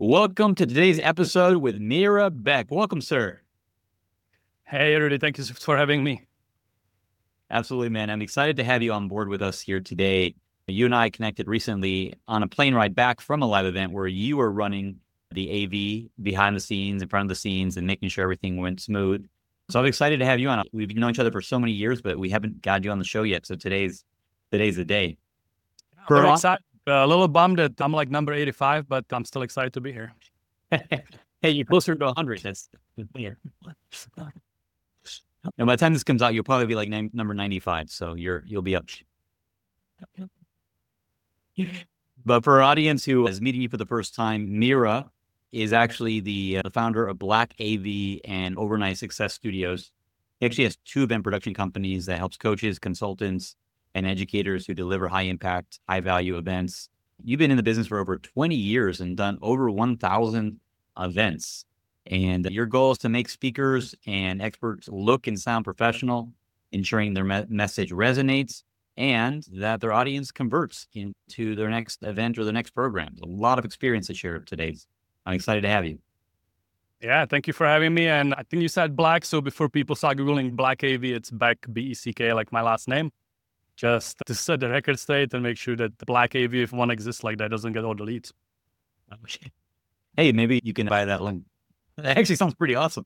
Welcome to today's episode with Mira Beck. Welcome, sir. Hey, Rudy. Thank you for having me. Absolutely, man. I'm excited to have you on board with us here today. You and I connected recently on a plane ride back from a live event where you were running the AV behind the scenes, in front of the scenes, and making sure everything went smooth. So I'm excited to have you on. We've known each other for so many years, but we haven't got you on the show yet. So today's the day. I'm excited. A little bummed that I'm like number 85, but I'm still excited to be here. Hey, you're closer to 100. That's clear. And by the time this comes out, you'll probably be like number 95. So you'll be up. But for our audience who is meeting you for the first time, Mira is actually the founder of Black AV and Overnight Success Studios. He actually has 2 event production companies that helps coaches, consultants, and educators who deliver high impact, high value events. You've been in the business for over 20 years and done over 1,000 events. And your goal is to make speakers and experts look and sound professional, ensuring their message resonates and that their audience converts into their next event or the next program. A lot of experience to share today. I'm excited to have you. Yeah, thank you for having me. And I think you said Black. So before people start Googling Black AV, it's Beck, B-E-C-K, like my last name. Just to set the record straight and make sure that the Black AV, if one exists like that, doesn't get all the leads. Hey, maybe you can buy that link. That actually sounds pretty awesome.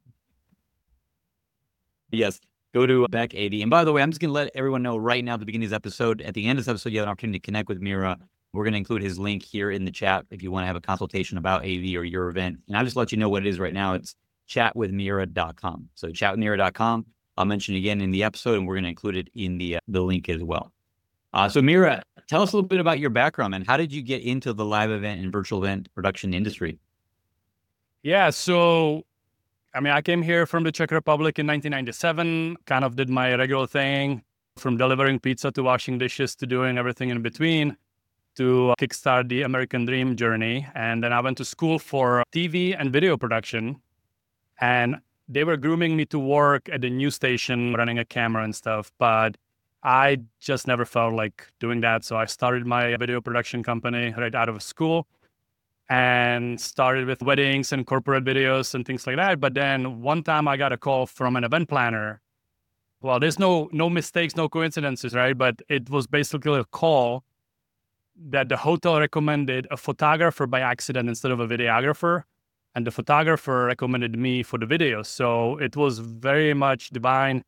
Yes, go to Beck AV. And by the way, I'm just going to let everyone know right now at the beginning of this episode, at the end of this episode, you have an opportunity to connect with Mira. We're going to include his link here in the chat if you want to have a consultation about AV or your event. And I'll just let you know what it is right now. It's chatwithmira.com. So chatwithmira.com. I'll mention it again in the episode, and we're going to include it in the link as well. So Mira, tell us a little bit about your background, and how did you get into the live event and virtual event production industry? Yeah, so, I came here from the Czech Republic in 1997, kind of did my regular thing, from delivering pizza to washing dishes to doing everything in between to kickstart the American Dream journey. And then I went to school for TV and video production, and they were grooming me to work at the news station, running a camera and stuff, but I just never felt like doing that. So I started my video production company right out of school and started with weddings and corporate videos and things like that. But then one time I got a call from an event planner. Well, there's no mistakes, no coincidences, right? But it was basically a call that the hotel recommended a photographer by accident instead of a videographer. And the photographer recommended me for the video. So it was very much divine.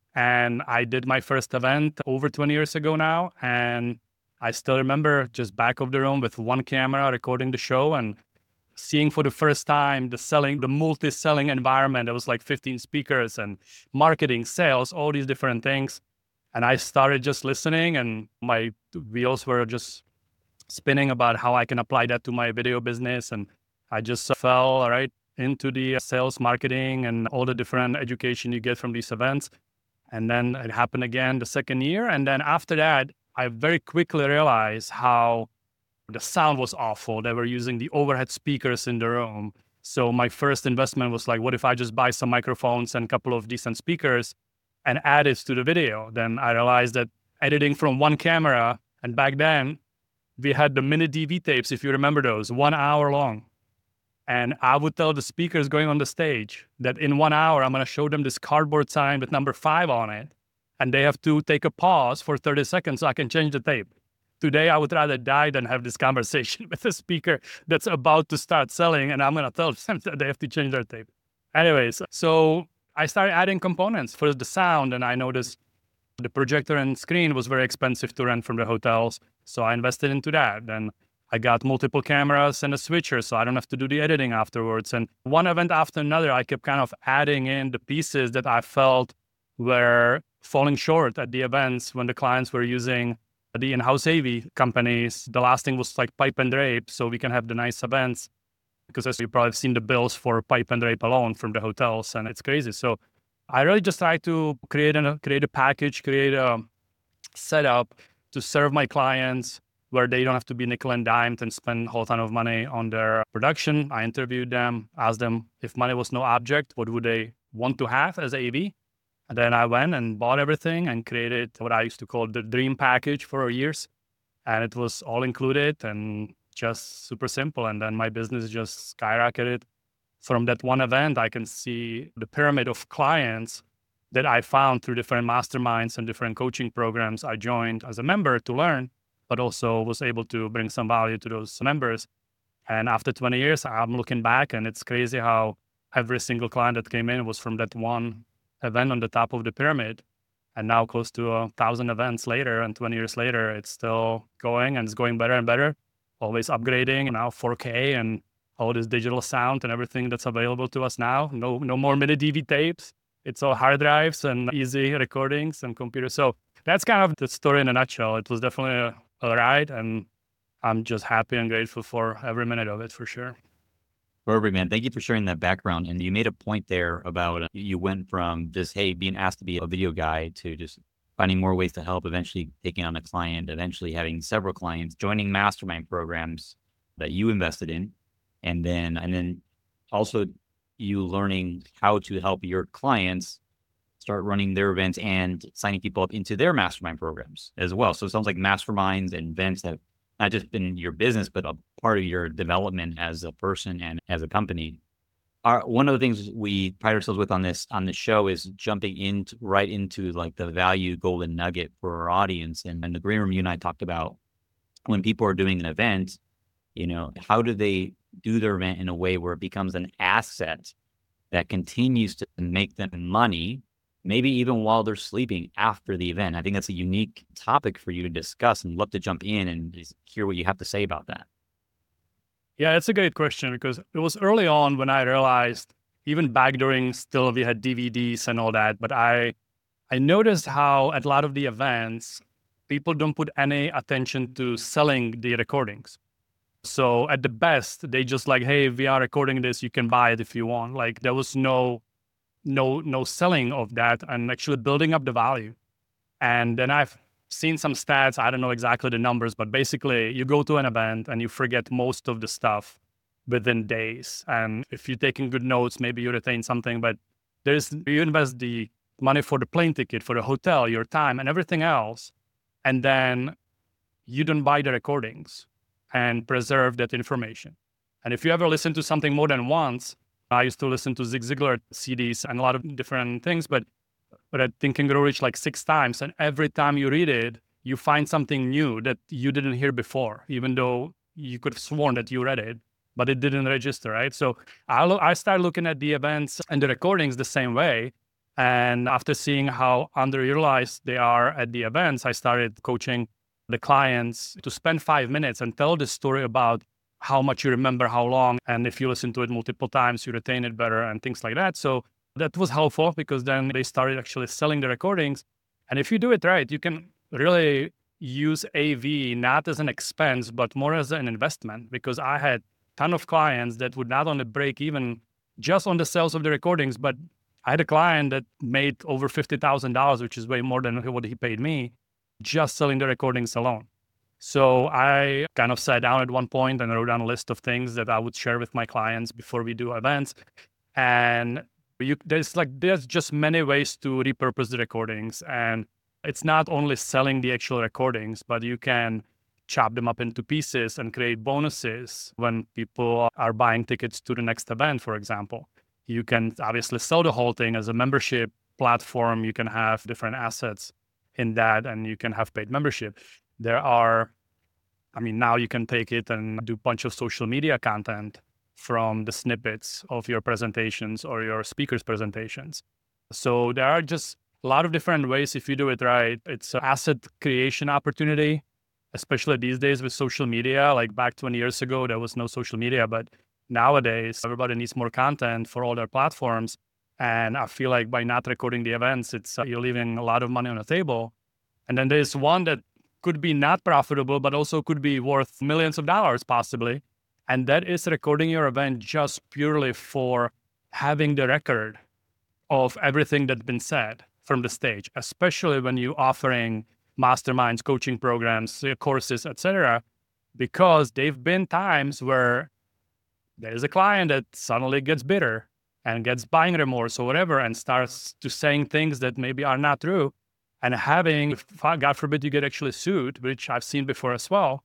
And I did my first event over 20 years ago now. And I still remember just back of the room with one camera recording the show and seeing for the first time the multi-selling environment. It was like 15 speakers and marketing, sales, all these different things. And I started just listening, and my wheels were just spinning about how I can apply that to my video business. And I just fell right into the sales, marketing, and all the different education you get from these events. And then it happened again the second year. And then after that, I very quickly realized how the sound was awful. They were using the overhead speakers in the room. So my first investment was like, what if I just buy some microphones and a couple of decent speakers and add it to the video? Then I realized that editing from one camera, and back then we had the mini DV tapes, if you remember those, 1 hour long. And I would tell the speakers going on the stage that in 1 hour, I'm going to show them this cardboard sign with number 5 on it. And they have to take a pause for 30 seconds so I can change the tape. Today, I would rather die than have this conversation with a speaker that's about to start selling. And I'm going to tell them that they have to change their tape. Anyways, so I started adding components for the sound. And I noticed the projector and screen was very expensive to rent from the hotels. So I invested into that. And I got multiple cameras and a switcher, so I don't have to do the editing afterwards. And one event after another, I kept kind of adding in the pieces that I felt were falling short at the events when the clients were using the in-house AV companies. The last thing was like pipe and drape, so we can have the nice events. Because as you've probably seen the bills for pipe and drape alone from the hotels, and it's crazy. So I really just tried to create a package, create a setup to serve my clients where they don't have to be nickel and dimed and spend a whole ton of money on their production. I interviewed them, asked them if money was no object, what would they want to have as AV? And then I went and bought everything and created what I used to call the dream package for years. And it was all included and just super simple. And then my business just skyrocketed. From that one event, I can see the pyramid of clients that I found through different masterminds and different coaching programs I joined as a member to learn, but also was able to bring some value to those members. And after 20 years, I'm looking back and it's crazy how every single client that came in was from that one event on the top of the pyramid. And now close to 1,000 events later and 20 years later, it's still going and it's going better and better, always upgrading, now 4K and all this digital sound and everything that's available to us now. No more mini DV tapes. It's all hard drives and easy recordings and computers. So that's kind of the story in a nutshell. It was definitely a ride, and I'm just happy and grateful for every minute of it for sure. Perfect, man. Thank you for sharing that background. And you made a point there about you went from just, hey, being asked to be a video guy to just finding more ways to help, eventually taking on a client, eventually having several clients, joining mastermind programs that you invested in. And then also you learning how to help your clients start running their events and signing people up into their mastermind programs as well. So it sounds like masterminds and events have not just been your business, but a part of your development as a person and as a company. One of the things we pride ourselves with on this show is jumping right into like the value golden nugget for our audience. And in the green room, you and I talked about when people are doing an event, how do they do their event in a way where it becomes an asset that continues to make them money, maybe even while they're sleeping after the event. I think that's a unique topic for you to discuss, and love to jump in and just hear what you have to say about that. Yeah, it's a great question because it was early on when I realized, even back during still we had DVDs and all that, but I noticed how at a lot of the events, people don't put any attention to selling the recordings. So at the best, they just like, hey, we are recording this, you can buy it if you want. Like there was no selling of that and actually building up the value. And then I've seen some stats, I don't know exactly the numbers, but basically you go to an event and you forget most of the stuff within days. And if you're taking good notes, maybe you retain something, but you invest the money for the plane ticket, for the hotel, your time and everything else. And then you don't buy the recordings and preserve that information. And if you ever listen to something more than once, I used to listen to Zig Ziglar CDs and a lot of different things, but I think King Grow Rich like 6 times. And every time you read it, you find something new that you didn't hear before, even though you could have sworn that you read it, but it didn't register, right? So I started looking at the events and the recordings the same way. And after seeing how underutilized they are at the events, I started coaching the clients to spend 5 minutes and tell the story about how much you remember, how long, and if you listen to it multiple times, you retain it better and things like that. So that was helpful because then they started actually selling the recordings. And if you do it right, you can really use AV not as an expense, but more as an investment, because I had a ton of clients that would not only break even just on the sales of the recordings, but I had a client that made over $50,000, which is way more than what he paid me, just selling the recordings alone. So I kind of sat down at one point and wrote down a list of things that I would share with my clients before we do events. And there's just many ways to repurpose the recordings. And it's not only selling the actual recordings, but you can chop them up into pieces and create bonuses when people are buying tickets to the next event, for example. You can obviously sell the whole thing as a membership platform. You can have different assets in that, and you can have paid membership. Now you can take it and do a bunch of social media content from the snippets of your presentations or your speakers' presentations. So there are just a lot of different ways if you do it right. It's an asset creation opportunity, especially these days with social media. Like back 20 years ago, there was no social media, but nowadays everybody needs more content for all their platforms. And I feel like by not recording the events, you're leaving a lot of money on the table. And then there's one that could be not profitable, but also could be worth millions of dollars possibly. And that is recording your event just purely for having the record of everything that's been said from the stage, especially when you're offering masterminds, coaching programs, courses, etc. Because there've been times where there's a client that suddenly gets bitter and gets buying remorse or whatever and starts to saying things that maybe are not true. And God forbid you get actually sued, which I've seen before as well,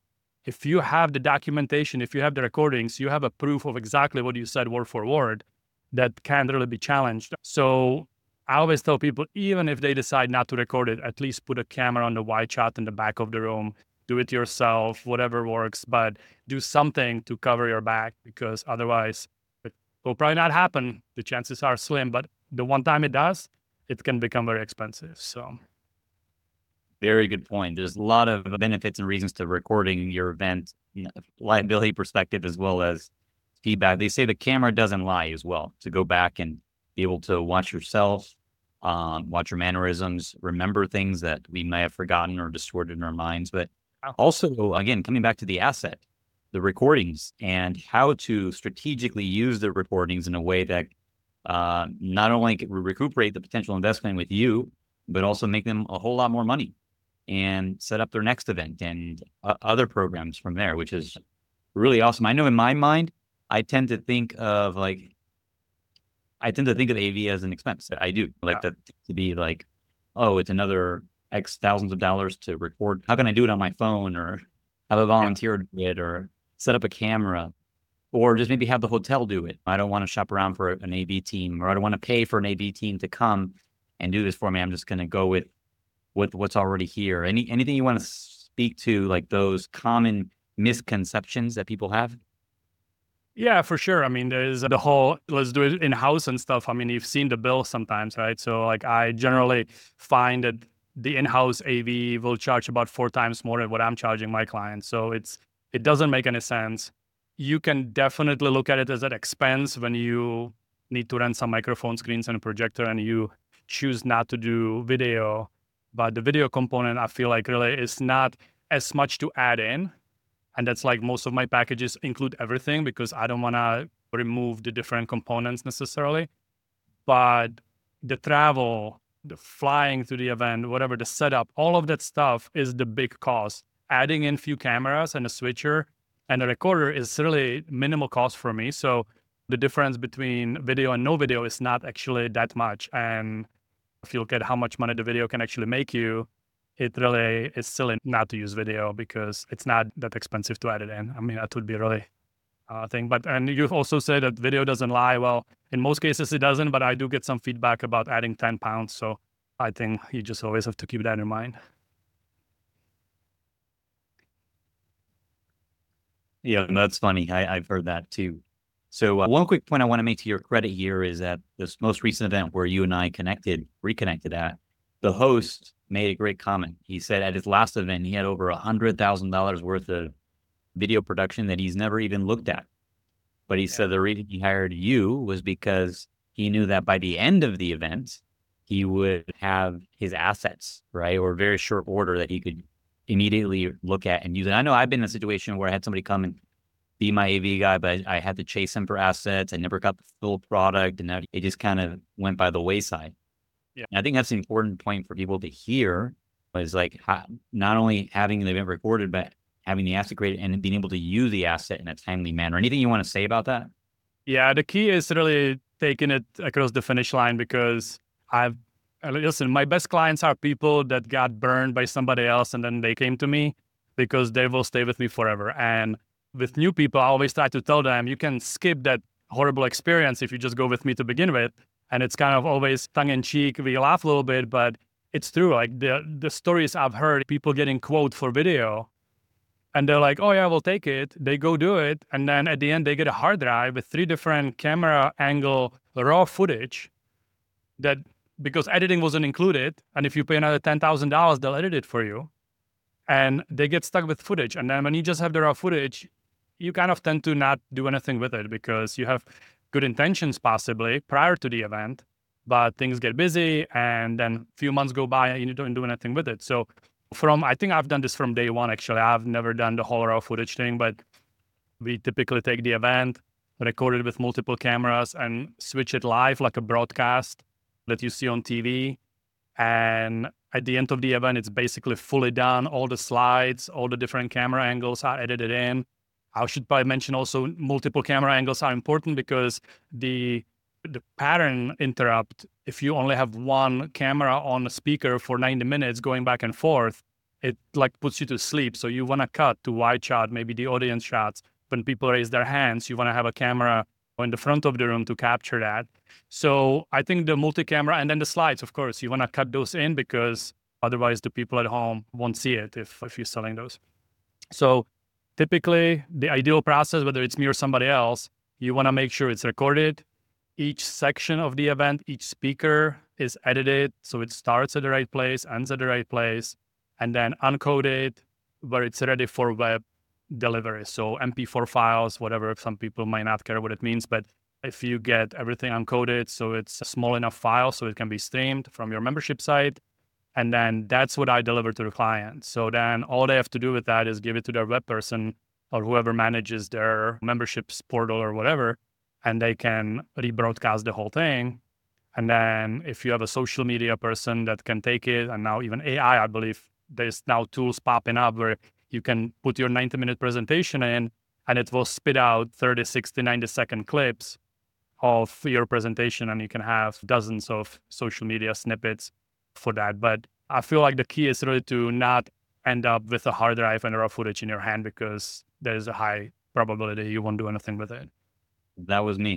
if you have the documentation, if you have the recordings, you have a proof of exactly what you said word for word that can't really be challenged. So I always tell people, even if they decide not to record it, at least put a camera on the wide shot in the back of the room, do it yourself, whatever works, but do something to cover your back, because otherwise it will probably not happen. The chances are slim, but the one time it does, it can become very expensive. So Very good point. There's a lot of benefits and reasons to recording your event, liability perspective as well as feedback. They say the camera doesn't lie as well, to go back and be able to watch yourself, watch your mannerisms, remember things that we may have forgotten or distorted in our minds. But also, again, coming back to the asset, the recordings, and how to strategically use the recordings in a way that not only can recuperate the potential investment with you, but also make them a whole lot more money and set up their next event and other programs from there, which is really awesome. I know in my mind, I tend to think of AV as an expense. I do like that to be like, oh, it's another X thousands of dollars to record. How can I do it on my phone, or have a volunteer do it, or set up a camera, or just maybe have the hotel do it? I don't want to shop around for an AV team, or I don't want to pay for an AV team to come and do this for me. I'm just going to go with what's already here. Anything you want to speak to, like those common misconceptions that people have? yeah, for sure. I mean, there's the whole let's do it in-house and stuff. I mean, you've seen the bill sometimes, right? So like I generally find that the in-house AV will charge about 4 times more than what I'm charging my clients. So it doesn't make any sense. You can definitely look at it as an expense when you need to rent some microphone screens and a projector and you choose not to do video. But the video component, I feel like really is not as much to add in. And that's like most of my packages include everything because I don't want to remove the different components necessarily. But the travel, the flying to the event, whatever, the setup, all of that stuff is the big cost. Adding in few cameras and a switcher and a recorder is really minimal cost for me. So the difference between video and no video is not actually that much. And if you look at how much money the video can actually make you, it really is silly not to use video because it's not that expensive to add it in. I mean, that would be really thing. And you've also said that video doesn't lie. Well, in most cases it doesn't, but I do get some feedback about adding 10 pounds. So I think you just always have to keep that in mind. Yeah, that's funny. I've heard that too. So one quick point I want to make to your credit here is that this most recent event where you and I reconnected at, the host made a great comment. He said at his last event, he had over $100,000 worth of video production that he's never even looked at. But he said the reason he hired you was because he knew that by the end of the event, he would have his assets, right? Or very short order that he could immediately look at and use it. I know I've been in a situation where I had somebody come and be my AV guy, but I had to chase him for assets. I never got the full product, and it just kind of went by the wayside. Yeah, and I think that's an important point for people to hear, is like not only having the event recorded, but having the asset created and being able to use the asset in a timely manner. Anything you want to say about that? Yeah, the key is really taking it across the finish line because listen, my best clients are people that got burned by somebody else and then they came to me because they will stay with me forever. And with new people, I always try to tell them, you can skip that horrible experience if you just go with me to begin with. And it's kind of always tongue in cheek. We laugh a little bit, but it's true. Like the stories I've heard, people getting quote for video and they're like, oh yeah, we'll take it. They go do it. And then at the end, they get a hard drive with 3 different camera angle raw footage that because editing wasn't included. And if you pay another $10,000, they'll edit it for you. And they get stuck with footage. And then when you just have the raw footage, you kind of tend to not do anything with it because you have good intentions possibly prior to the event, but things get busy and then a few months go by and you don't do anything with it. So I think I've done this from day one, actually. I've never done the whole raw footage thing, but we typically take the event, record it with multiple cameras and switch it live like a broadcast that you see on TV. And at the end of the event, it's basically fully done. All the slides, all the different camera angles are edited in. I should probably mention also multiple camera angles are important because the pattern interrupt, if you only have one camera on a speaker for 90 minutes going back and forth, it like puts you to sleep. So you want to cut to wide shot, maybe the audience shots. When people raise their hands, you want to have a camera in the front of the room to capture that. So I think the multi-camera and then the slides, of course, you want to cut those in because otherwise the people at home won't see it if you're selling those. So typically the ideal process, whether it's me or somebody else, you want to make sure it's recorded. Each section of the event, each speaker is edited. So it starts at the right place, ends at the right place, and then uncoded where it's ready for web delivery. So MP4 files, whatever, some people might not care what it means, but if you get everything uncoded, so it's a small enough file so it can be streamed from your membership site, and then that's what I deliver to the client. So then all they have to do with that is give it to their web person or whoever manages their memberships portal or whatever, and they can rebroadcast the whole thing. And then if you have a social media person that can take it, and now even AI, I believe there's now tools popping up where you can put your 90-minute presentation in and it will spit out 30, 60, 90-second clips of your presentation, and you can have dozens of social media snippets for that. But I feel like the key is really to not end up with a hard drive and raw footage in your hand, because there's a high probability you won't do anything with it. That was me.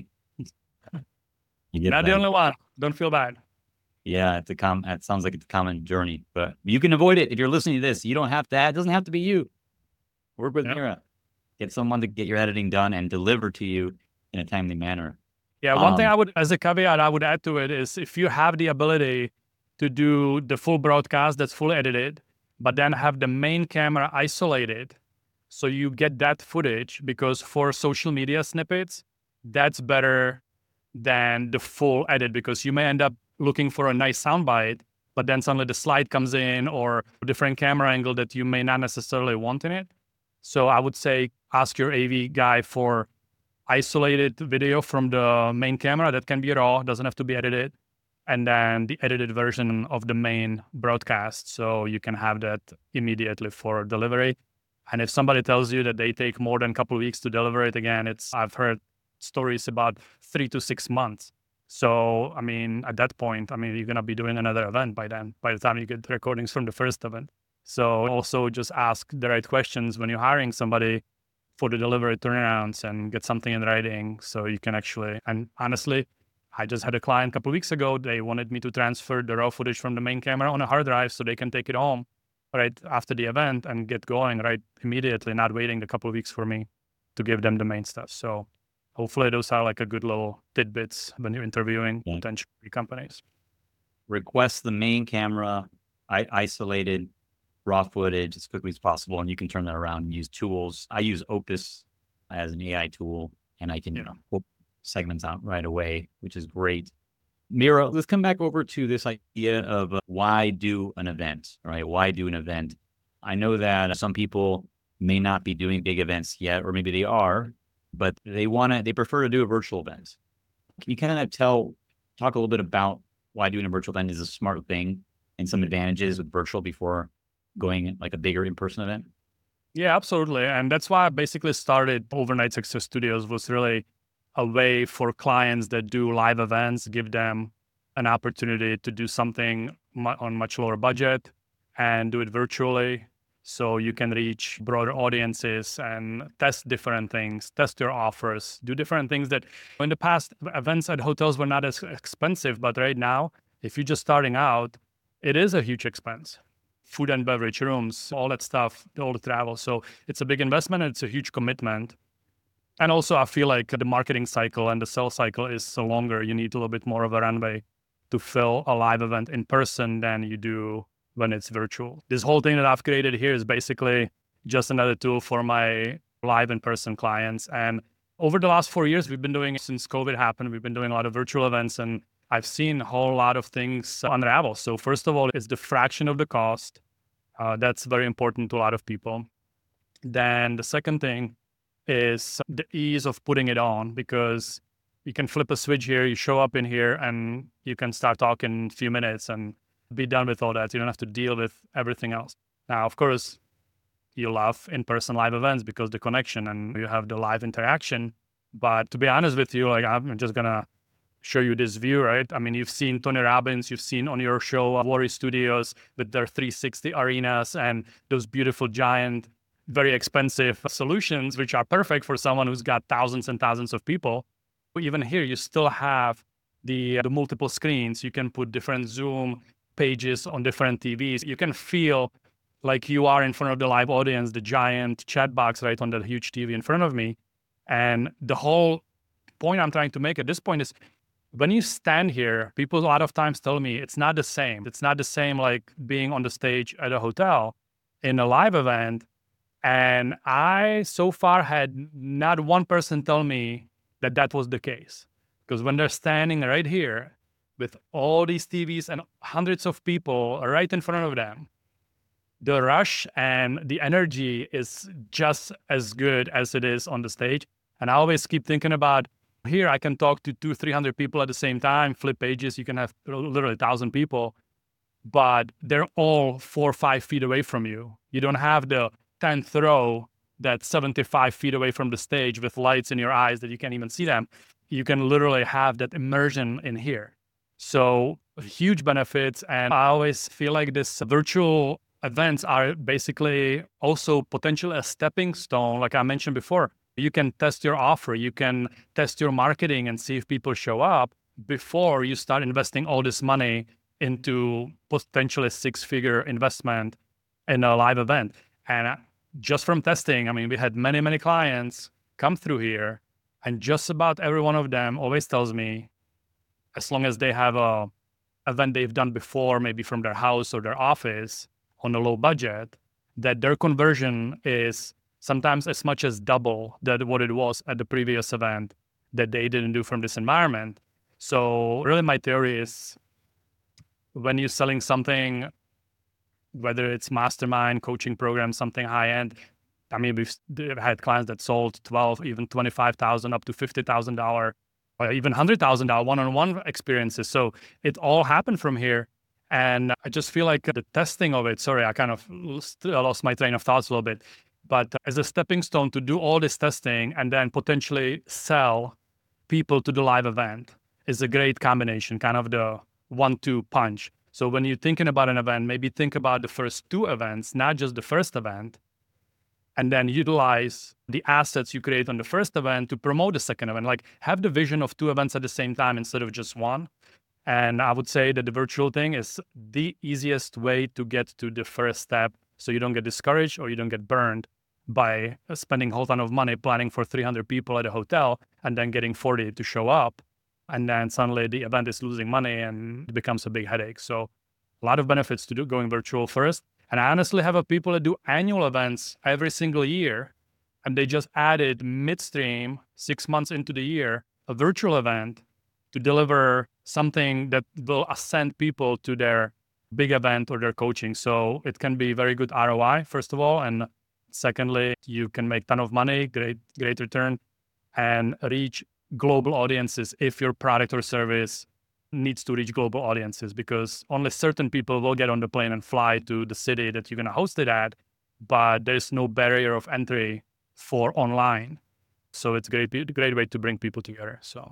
You get Not that. the only one. Don't feel bad. Yeah, it sounds like it's a common journey, but you can avoid it if you're listening to this. You don't have to. It doesn't have to be you. Work with Mira. Get someone to get your editing done and deliver to you in a timely manner. Yeah, one thing I would, as a caveat, I would add to it is if you have the ability to do the full broadcast that's fully edited, but then have the main camera isolated, so you get that footage, because for social media snippets, that's better than the full edit, because you may end up looking for a nice soundbite, but then suddenly the slide comes in or a different camera angle that you may not necessarily want in it. So I would say ask your AV guy for isolated video from the main camera that can be raw, doesn't have to be edited, and then the edited version of the main broadcast, so you can have that immediately for delivery. And if somebody tells you that they take more than a couple of weeks to deliver it, again, I've heard stories about 3 to 6 months. So, I mean, at that point, you're going to be doing another event by then, by the time you get the recordings from the first event. So also just ask the right questions when you're hiring somebody for the delivery turnarounds and get something in writing so you can actually, and honestly, I just had a client a couple of weeks ago. They wanted me to transfer the raw footage from the main camera on a hard drive so they can take it home right after the event and get going right immediately, not waiting a couple of weeks for me to give them the main stuff. So hopefully those are like a good little tidbits when you're interviewing potential companies. Request the main camera, isolated raw footage as quickly as possible, and you can turn that around and use tools. I use Opus as an AI tool, and I can pull segments out right away, which is great. Mira, let's come back over to this idea of why do an event, right? Why do an event? I know that some people may not be doing big events yet, or maybe they are, but they prefer to do a virtual event. Can you kind of talk a little bit about why doing a virtual event is a smart thing and some advantages with virtual before going like a bigger in-person event? Yeah, absolutely. And that's why I basically started Overnight Success Studios, was really a way for clients that do live events, give them an opportunity to do something on much lower budget and do it virtually. So you can reach broader audiences and test different things, test your offers, do different things that in the past events at hotels were not as expensive. But right now, if you're just starting out, it is a huge expense. Food and beverage, rooms, all that stuff, all the travel. So it's a big investment and it's a huge commitment. And also I feel like the marketing cycle and the sales cycle is so longer. You need a little bit more of a runway to fill a live event in person than you do when it's virtual. This whole thing that I've created here is basically just another tool for my live in-person clients. And over the last 4 years, we've been doing, since COVID happened, we've been doing a lot of virtual events, and I've seen a whole lot of things unravel. So first of all, it's the fraction of the cost. That's very important to a lot of people. Then the second thing is the ease of putting it on, because you can flip a switch here, you show up in here, and you can start talking in a few minutes and be done with all that. You don't have to deal with everything else. Now, of course, you love in-person live events because the connection and you have the live interaction. But to be honest with you, like I'm just gonna show you this view, right? I mean, you've seen Tony Robbins, you've seen on your show Warrior Studios with their 360 arenas and those beautiful, giant, very expensive solutions, which are perfect for someone who's got thousands and thousands of people. But even here, you still have the multiple screens. You can put different Zoom pages on different TVs. You can feel like you are in front of the live audience, the giant chat box right on the huge TV in front of me. And the whole point I'm trying to make at this point is when you stand here, people a lot of times tell me it's not the same. It's not the same like being on the stage at a hotel in a live event. And I so far had not one person tell me that that was the case. Because when they're standing right here with all these TVs and hundreds of people right in front of them, the rush and the energy is just as good as it is on the stage. And I always keep thinking about here, I can talk to 200-300 people at the same time, flip pages, you can have literally 1,000 people, but they're all 4 or 5 feet away from you. You don't have the 10th row that's 75 feet away from the stage with lights in your eyes that you can't even see them. You can literally have that immersion in here. So huge benefits. And I always feel like this virtual events are basically also potentially a stepping stone. Like I mentioned before, you can test your offer, you can test your marketing and see if people show up before you start investing all this money into potentially 6-figure investment in a live event. And just from testing, I mean, we had many, many clients come through here, and just about every one of them always tells me, as long as they have a event they've done before, maybe from their house or their office on a low budget, that their conversion is sometimes as much as double that what it was at the previous event that they didn't do from this environment. So really my theory is when you're selling something, whether it's mastermind, coaching program, something high end, I mean, we've had clients that sold 12, even 25,000 up to $50,000 or even $100,000 one-on-one experiences. So it all happened from here. And I just feel like the testing of it, sorry, I kind of lost my train of thoughts a little bit. But as a stepping stone to do all this testing and then potentially sell people to the live event is a great combination, kind of the 1-2 punch. So when you're thinking about an event, maybe think about the first 2 events, not just the first event, and then utilize the assets you create on the first event to promote the second event. Like have the vision of 2 events at the same time instead of just one. And I would say that the virtual thing is the easiest way to get to the first step so you don't get discouraged or you don't get burned by spending a whole ton of money planning for 300 people at a hotel and then getting 40 to show up. And then suddenly the event is losing money and it becomes a big headache. So a lot of benefits to going virtual first. And I honestly have people that do annual events every single year. And they just added midstream, 6 months into the year, a virtual event to deliver something that will ascend people to their big event or their coaching. So it can be very good ROI, first of all. And secondly, you can make a ton of money, great return, and reach global audiences if your product or service needs to reach global audiences, because only certain people will get on the plane and fly to the city that you're going to host it at, but there's no barrier of entry for online. So it's a great way to bring people together. So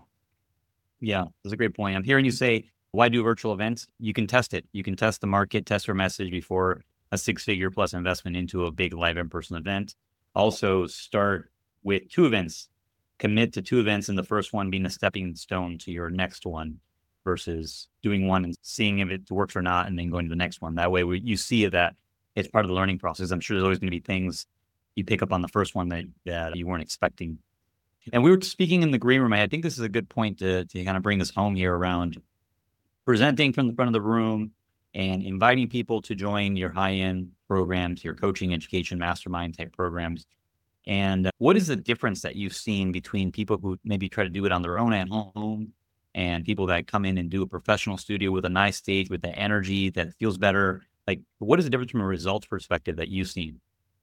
yeah, that's a great point. I'm hearing you say, why do virtual events? You can test it. You can test the market, test your message before a 6-figure plus investment into a big live in-person event. Also start with 2 events, commit to 2 events, and the first one being a stepping stone to your next one versus doing one and seeing if it works or not and then going to the next one. That way you see that it's part of the learning process. I'm sure there's always going to be things you pick up on the first one that you weren't expecting. And we were speaking in the green room. I think this is a good point to kind of bring this home here around presenting from the front of the room and inviting people to join your high-end programs, your coaching, education, mastermind type programs. And what is the difference that you've seen between people who maybe try to do it on their own at home and people that come in and do a professional studio with a nice stage, with the energy that feels better? Like, what is the difference from a results perspective that you've seen?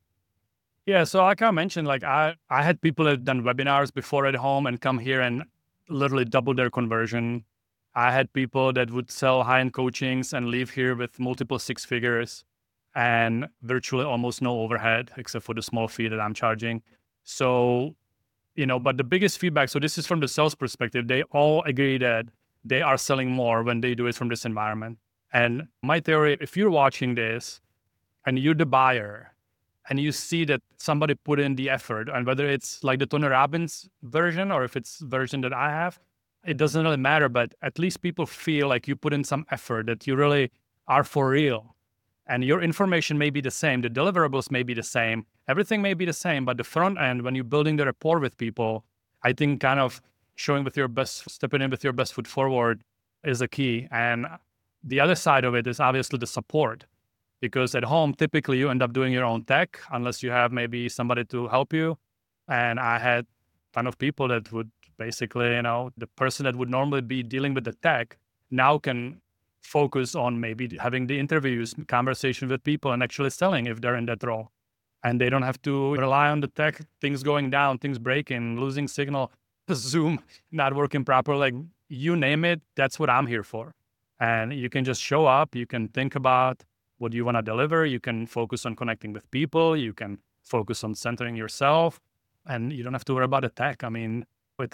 Yeah, so like I mentioned, like I had people that have done webinars before at home and come here and literally double their conversion. I had people that would sell high-end coachings and leave here with multiple 6 figures and virtually almost no overhead except for the small fee that I'm charging. So But the biggest feedback, so this is from the sales perspective, they all agree that they are selling more when they do it from this environment. And my theory, if you're watching this and you're the buyer and you see that somebody put in the effort, and whether it's like the Tony Robbins version or if it's version that I have, it doesn't really matter, but at least people feel like you put in some effort, that you really are for real. And your information may be the same, the deliverables may be the same, everything may be the same, but the front end, when you're building the rapport with people, I think kind of showing with your best, stepping in with your best foot forward is a key. And the other side of it is obviously the support, because at home, typically you end up doing your own tech unless you have maybe somebody to help you. And I had a ton of people that would basically, the person that would normally be dealing with the tech now can focus on maybe having the interviews, conversation with people, and actually selling if they're in that role. And they don't have to rely on the tech, things going down, things breaking, losing signal, Zoom not working properly, like you name it, that's what I'm here for. And you can just show up, you can think about what you want to deliver, you can focus on connecting with people, you can focus on centering yourself, and you don't have to worry about the tech. I mean,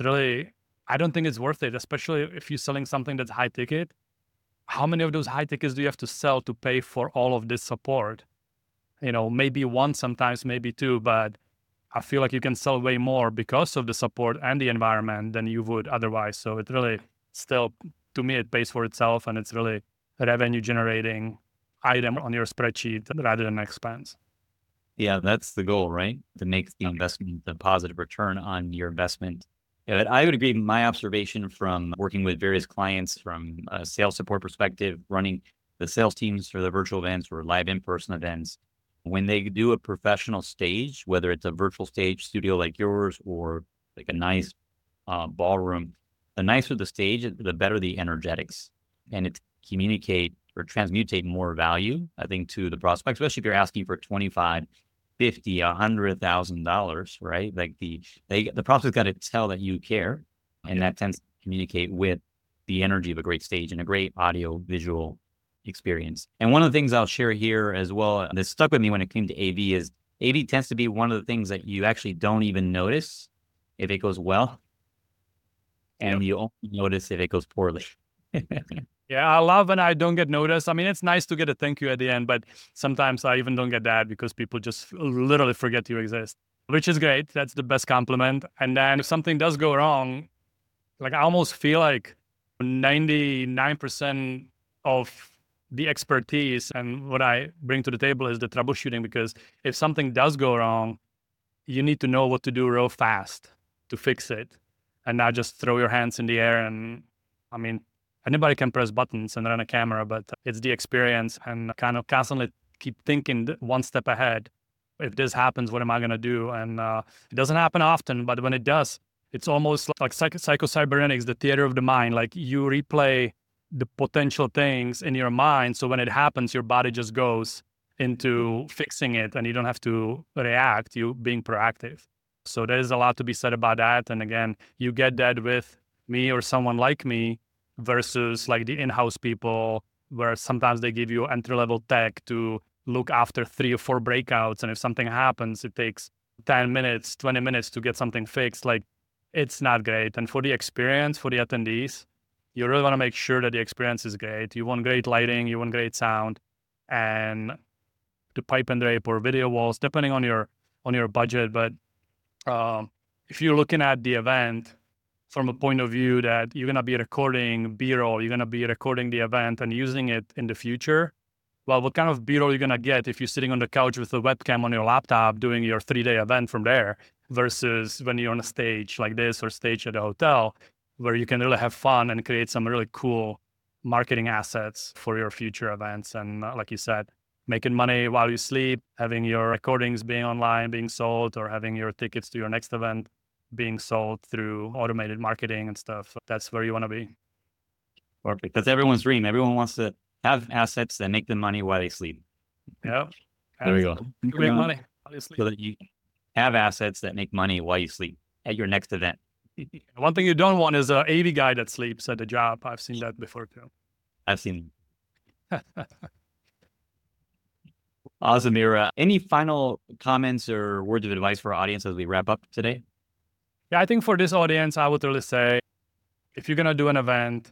I don't think it's worth it, especially if you're selling something that's high ticket. How many of those high tickets do you have to sell to pay for all of this support? Maybe one, sometimes maybe two, but I feel like you can sell way more because of the support and the environment than you would otherwise. So it really still, to me, it pays for itself, and it's really a revenue generating item on your spreadsheet rather than expense. Yeah, that's the goal, right? To make the investment a positive return on your investment. Yeah, I would agree. My observation from working with various clients from a sales support perspective, running the sales teams for the virtual events or live in-person events, when they do a professional stage, whether it's a virtual stage studio like yours or like a nice ballroom, the nicer the stage, the better the energetics, and it communicate or transmutate more value, I think, to the prospect, especially if you're asking for 25, 50, $100,000, right? Like the prospect's got to tell that you care, and that tends to communicate with the energy of a great stage and a great audio visual experience. And one of the things I'll share here as well that stuck with me when it came to AV is AV tends to be one of the things that you actually don't even notice if it goes well, and you only notice if it goes poorly. Yeah, I love when I don't get noticed. I mean, it's nice to get a thank you at the end, but sometimes I even don't get that because people just literally forget you exist, which is great. That's the best compliment. And then if something does go wrong, like I almost feel like 99% of the expertise and what I bring to the table is the troubleshooting, because if something does go wrong, you need to know what to do real fast to fix it and not just throw your hands in the air. And I mean, anybody can press buttons and run a camera, but it's the experience and kind of constantly keep thinking one step ahead. If this happens, what am I going to do? And it doesn't happen often, but when it does, it's almost like psycho-cybernetics, the theater of the mind. Like you replay the potential things in your mind. So when it happens, your body just goes into fixing it and you don't have to react, you being proactive. So there's a lot to be said about that. And again, you get that with me or someone like me versus like the in-house people where sometimes they give you entry-level tech to look after 3 or 4 breakouts. And if something happens, it takes 10 minutes, 20 minutes to get something fixed. Like it's not great. And for the experience, for the attendees, you really want to make sure that the experience is great. You want great lighting, you want great sound, and the pipe and drape or video walls, depending on your budget. But if you're looking at the event from a point of view that you're going to be recording B-roll, you're going to be recording the event and using it in the future, well, what kind of B-roll you're going to get if you're sitting on the couch with a webcam on your laptop doing your 3-day event from there versus when you're on a stage like this or stage at a hotel where you can really have fun and create some really cool marketing assets for your future events. And like you said, making money while you sleep, having your recordings being online, being sold, or having your tickets to your next event being sold through automated marketing and stuff. That's where you want to be. Perfect. That's everyone's dream. Everyone wants to have assets that make them money while they sleep. Yeah. There we go. Make money while you sleep. So that you have assets that make money while you sleep at your next event. One thing you don't want is an AV guy that sleeps at the job. I've seen that before too. I've seen. Awesome, Mira. Any final comments or words of advice for our audience as we wrap up today? Yeah, I think for this audience, I would really say, if you're going to do an event,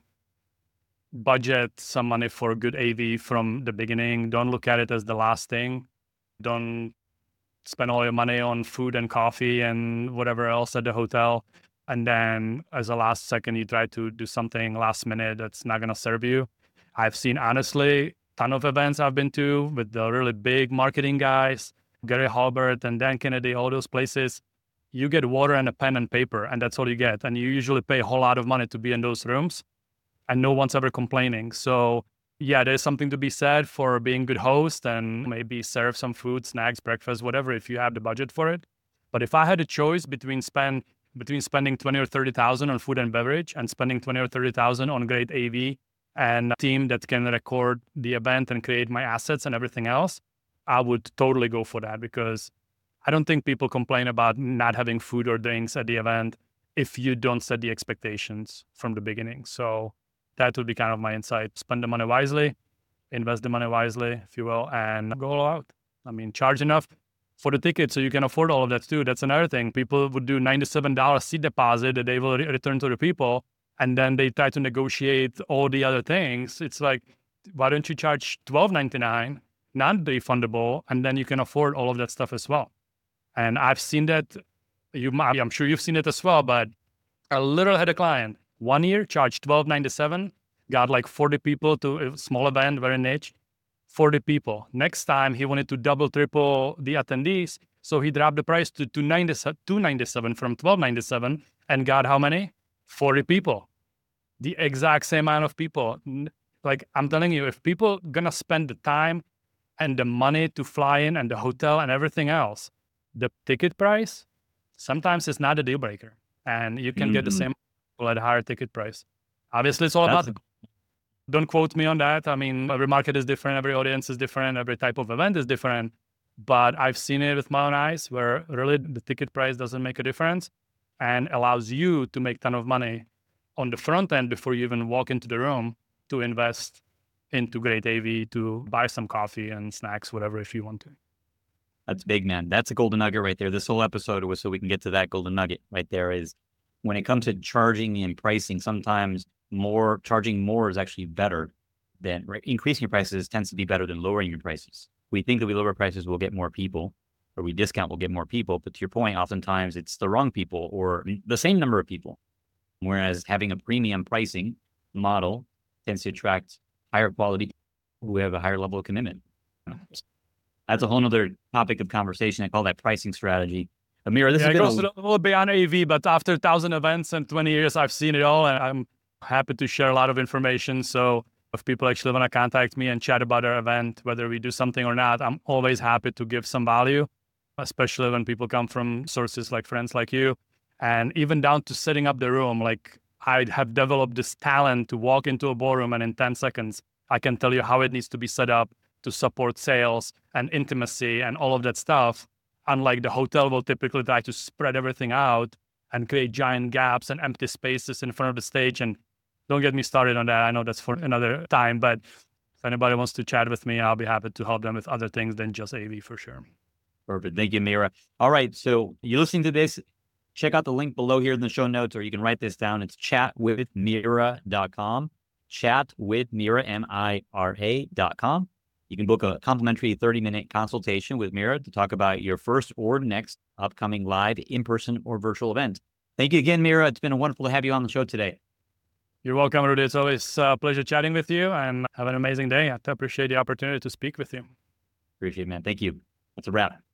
budget some money for good AV from the beginning. Don't look at it as the last thing. Don't spend all your money on food and coffee and whatever else at the hotel. And then as a last second, you try to do something last minute that's not going to serve you. I've seen, honestly, a ton of events I've been to with the really big marketing guys, Gary Halbert and Dan Kennedy, all those places. You get water and a pen and paper, and that's all you get. And you usually pay a whole lot of money to be in those rooms, and no one's ever complaining. So yeah, there's something to be said for being a good host and maybe serve some food, snacks, breakfast, whatever, if you have the budget for it. But if I had a choice between spending 20 or 30,000 on food and beverage and spending 20 or 30,000 on great AV and a team that can record the event and create my assets and everything else, I would totally go for that, because I don't think people complain about not having food or drinks at the event if you don't set the expectations from the beginning. So that would be kind of my insight. Spend the money wisely, invest the money wisely, if you will, and go all out. I mean, charge enough for the ticket so you can afford all of that too. That's another thing. People would do $97 seat deposit that they will return to the people, and then they try to negotiate all the other things. It's like, why don't you charge $12.99, non-refundable, and then you can afford all of that stuff as well. And I've seen that. I'm sure you've seen it as well, but I literally had a client 1 year, charged $12.97, got like 40 people to a small event, very niche, 40 people. Next time he wanted to double, triple the attendees. So he dropped the price to $297 from $12.97 and got how many? 40 people. The exact same amount of people. Like, I'm telling you, if people gonna spend the time and the money to fly in and the hotel and everything else, the ticket price sometimes is not a deal breaker. And you can get the same at a higher ticket price. Obviously, it's all about don't quote me on that. I mean, every market is different, every audience is different, every type of event is different. But I've seen it with my own eyes where really the ticket price doesn't make a difference and allows you to make a ton of money on the front end before you even walk into the room to invest into great AV, to buy some coffee and snacks, whatever, if you want to. That's big, man. That's a golden nugget right there. This whole episode was so we can get to that golden nugget right there. Is when it comes to charging and pricing, sometimes charging more is actually better than increasing your prices tends to be better than lowering your prices. We think that we lower prices, we'll get more people, or we discount, we'll get more people. But to your point, oftentimes it's the wrong people or the same number of people. Whereas having a premium pricing model tends to attract higher quality who have a higher level of commitment. That's a whole nother topic of conversation. I call that pricing strategy. Amira, this has been a little beyond AV, but after 1,000 events and 20 years, I've seen it all, and I'm happy to share a lot of information. So if people actually want to contact me and chat about our event, whether we do something or not, I'm always happy to give some value, especially when people come from sources like friends like you. And even down to setting up the room, like I have developed this talent to walk into a ballroom and in 10 seconds, I can tell you how it needs to be set up to support sales and intimacy and all of that stuff. Unlike the hotel will typically try to spread everything out and create giant gaps and empty spaces in front of the stage. And don't get me started on that. I know that's for another time, but if anybody wants to chat with me, I'll be happy to help them with other things than just AV for sure. Perfect. Thank you, Mira. All right. So you're listening to this, check out the link below here in the show notes, or you can write this down. It's chatwithmira.com, chatwithmira.com. You can book a complimentary 30-minute consultation with Mira to talk about your first or next upcoming live, in-person, or virtual event. Thank you again, Mira. It's been wonderful to have you on the show today. You're welcome, Rudy. It's always a pleasure chatting with you, and have an amazing day. I appreciate the opportunity to speak with you. Appreciate it, man. Thank you. That's a wrap.